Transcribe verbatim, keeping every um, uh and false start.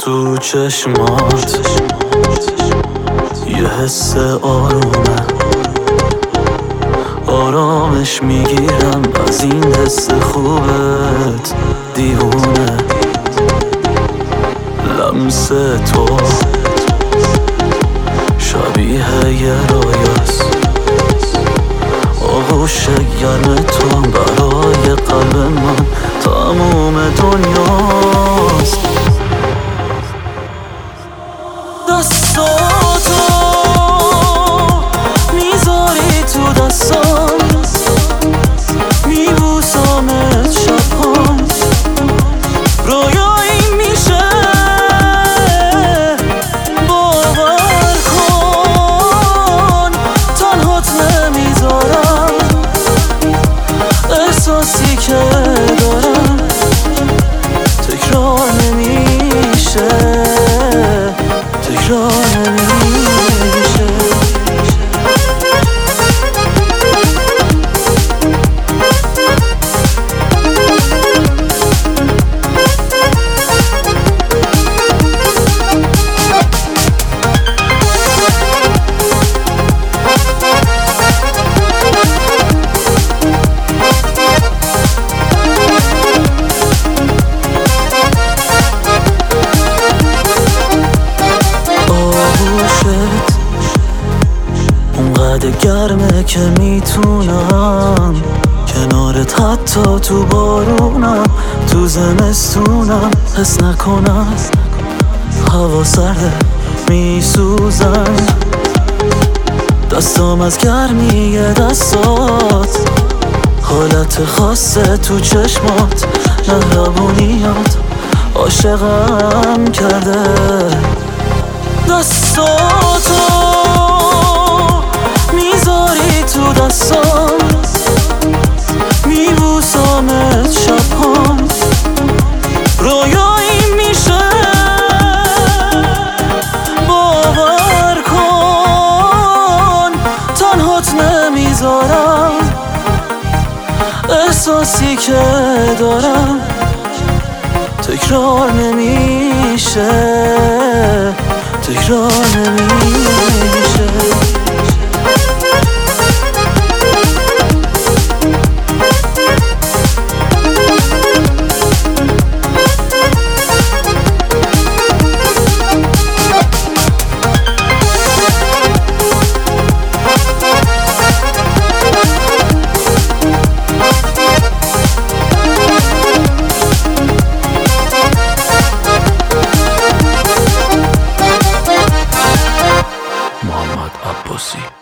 تو چشمات یه حس آرومه، آرامش میگیرم از این حس خوبت دیوونه. لمس تو شبیه یه رویاست، آغوش گرم تو برای قلب من تموم دنیاست. دستاتو میذاری تو دستام، میبوسامت شبها، رویایی میشه باور کن. تنهات نمیذارم، احساسی که دارم تکرار نمیشه، تکرار نمیشه. اونقدر گرمه که میتونم کنارت حتی تو بارونم، تو زمستونم حس نکنم هوا سرده میسوزم. دستام از گرمی دستات، حالت خاصه تو چشمات، مهربونیات عاشقم کرده. دستاتو میذاری تو دستام، میبوسامت شبها، رویایی میشه باور کن. تنهات نمیذارم، احساسی که دارم تکرار نمیشه، تکرار نمیشه. محمد عباسی.